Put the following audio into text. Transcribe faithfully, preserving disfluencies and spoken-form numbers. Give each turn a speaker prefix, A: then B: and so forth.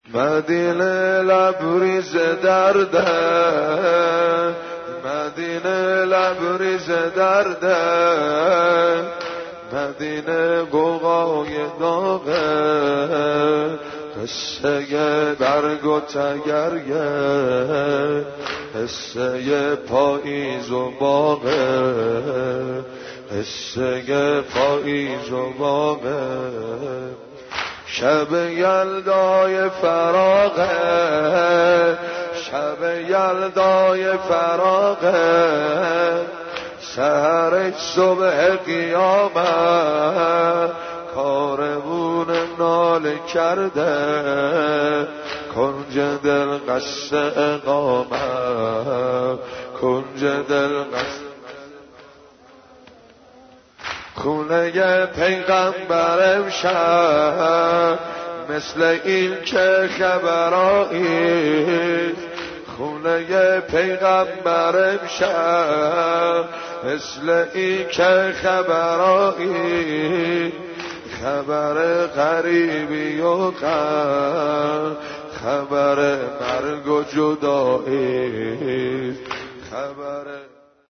A: مدینه لبریز درده، مدینه لبریز درده، مدینه قوقای داغه، قصه برگ و تگرگه، قصه پاییز و باغه، قصه پاییز و باغه. شب یلدای فراغه، شب یلدای فراغه، سحر صبح قیامت، کاروون ناله کرده، کنج دل قصد اقامت، کنج دل قصد خونه پیغمبر امشب، مثل این که خبرایی، خونه پیغمبر امشب، مثل این که خبرایی، خبر غریبی و غم، خبر مرگ و جدایی، خبر